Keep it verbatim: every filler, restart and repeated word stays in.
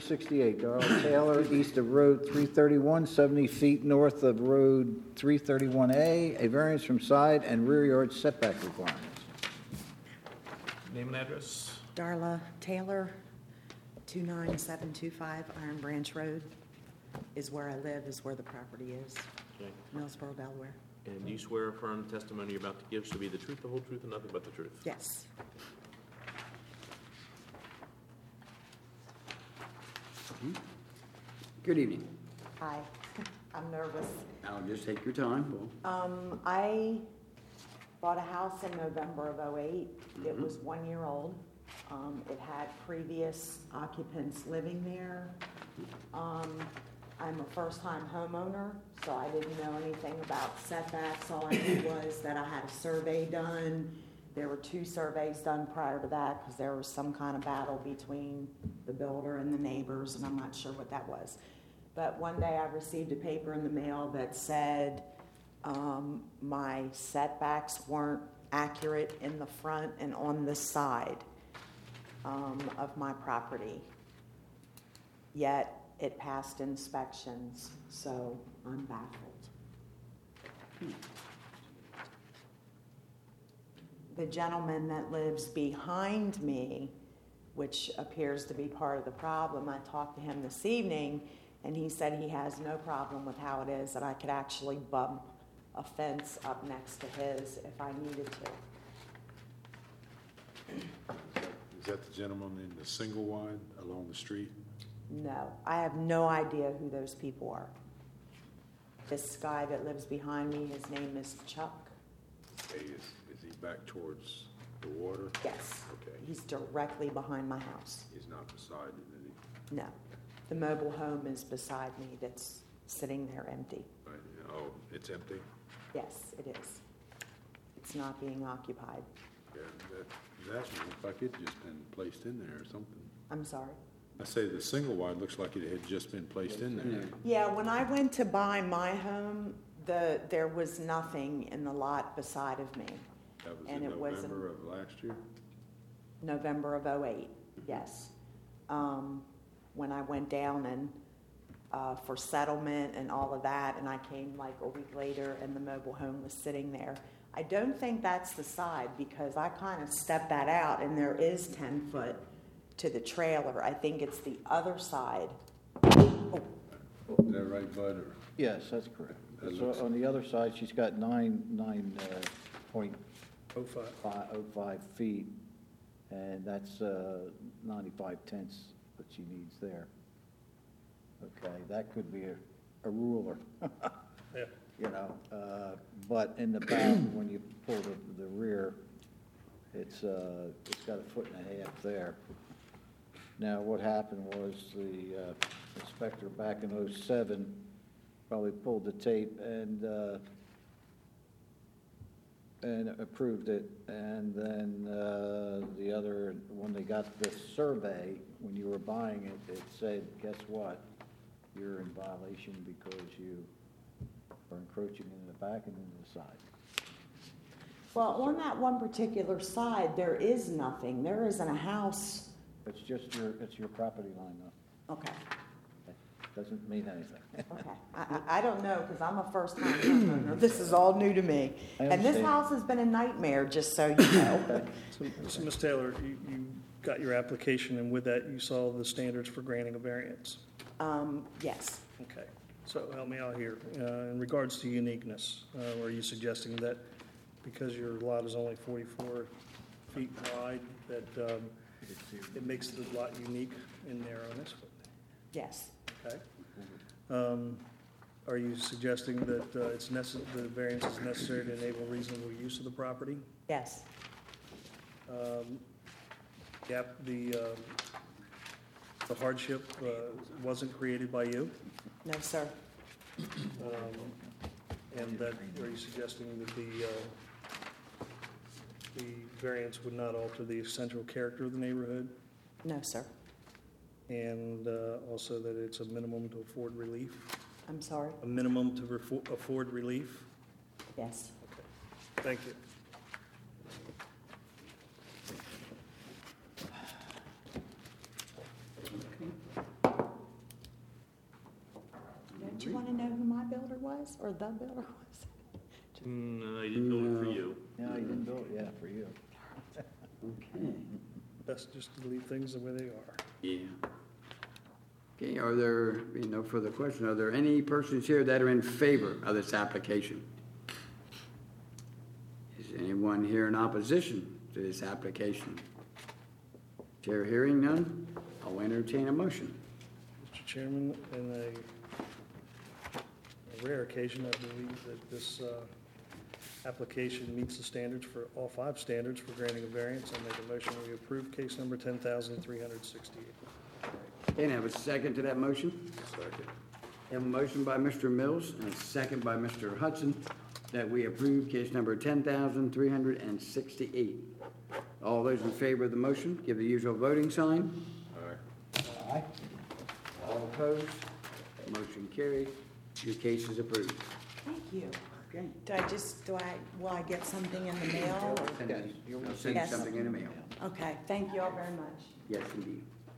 sixty-eight, Darrell Taylor, east of Road three thirty-one, seventy feet north of Road three thirty-one A, a variance from side and rear yard setback requirements. Name and address. Darla Taylor, two nine seven two five Iron Branch Road is where I live, is where the property is, Okay. Millsboro, Delaware. And do you swear or affirm the testimony you're about to give shall be the truth, the whole truth, and nothing but the truth? Yes. Good evening. Hi, I'm nervous. Now, just take your time. Well, Um, I bought a house in November of oh eight. It was one year old. Um, it had previous occupants living there. Um, I'm a first-time homeowner, so I didn't know anything about setbacks. All I knew was that I had a survey done. There were two surveys done prior to that because there was some kind of battle between the builder and the neighbors, and I'm not sure what that was. But one day I received a paper in the mail that said um, my setbacks weren't accurate in the front and on the side um, of my property. Yet it passed inspections, so I'm baffled. The gentleman that lives behind me, which appears to be part of the problem, I talked to him this evening, and he said he has no problem with how it is, that I could actually bump a fence up next to his if I needed to. Is that the gentleman in the single wide along the street? No, I have no idea who those people are. This guy that lives behind me, his name is Chuck. Okay, is, is he back towards the water? Yes. Okay. He's directly behind my house. He's not beside it, is he? No. The mobile home is beside me that's sitting there empty. Right. Oh, it's empty? Yes, it is. It's not being occupied. Yeah, that, that looks like it just been placed in there or something. I'm sorry? I say the single wide looks like it had just been placed in there. Yeah, when I went to buy my home, the there was nothing in the lot beside of me. That was And in it wasn't- November of last year? November of oh eight, yes. Um, when I went down and uh, for settlement and all of that, and I came like a week later and the mobile home was sitting there. I don't think that's the side because I kind of stepped that out and there is ten foot to the trailer. I think it's the other side. Oh, Is that right, Bud? Or? Yes, that's correct. That So looks- on the other side, she's got nine, nine, uh, point Oh, five. five, oh five feet, and that's, uh, ninety-five tenths that she needs there. Okay, that could be a, a ruler, Yeah. you know, uh, but in the back, when you pull the, the rear, it's, uh, it's got a foot and a half there. Now, what happened was the, uh, inspector back in oh seven probably pulled the tape and, uh, and approved it, and then, uh, the other, when they got the survey, when you were buying it, it said, guess what? You're in violation because you are encroaching in the back and into the side. well, on that one particular side, there is nothing. There isn't a house. It's just your, it's your property line, though. Okay, It doesn't mean anything. okay. I, I, I don't know because I'm a first-time homeowner. This is all new to me. I And this understand. house has been a nightmare, just so you know. So, so Miz Taylor, you, you got your application, and with that, you saw the standards for granting a variance. Um, yes. Okay, so help me out here. Uh, in regards to uniqueness, uh, are you suggesting that because your lot is only forty-four feet wide, that um, it makes the lot unique in narrowness? Yes. Okay. Um, Are you suggesting that uh, it's necess, the variance is necessary to enable reasonable use of the property? Yes. Um, Yep, the, uh, the hardship uh, wasn't created by you? No, sir. Um, And that, are you suggesting that the, uh, the variance would not alter the essential character of the neighborhood? No, sir. And uh, also that it's a minimum to afford relief? I'm sorry. A minimum to refo- afford relief? Yes. Thank you. was, or the builder was? No, I didn't build it for No. you. No, you didn't do it, yeah, for you. Okay, Best just to leave things the way they are. yeah. Okay, are there, being no further question, are there any persons here that are in favor of this application? Is anyone here in opposition to this application? Chair hearing none, I'll entertain a motion. Mister Chairman, in a a rare occasion, I believe that this uh, application meets the standards for, all five standards for granting a variance. I make a motion we approve case number ten thousand three hundred sixty-eight. Okay, and have a second to that motion? Second. Have a motion by Mister Mills and a second by Mister Hudson that we approve case number ten thousand three hundred sixty-eight. All those in favor of the motion, give the usual voting sign. Aye. All opposed? Motion carried. Your case is approved. Thank you. Okay. Do I just, do I, will I get something in the mail? Send Yes, me- you'll I'll send you Yes. something in the mail. Okay, thank you all very much. Yes, indeed.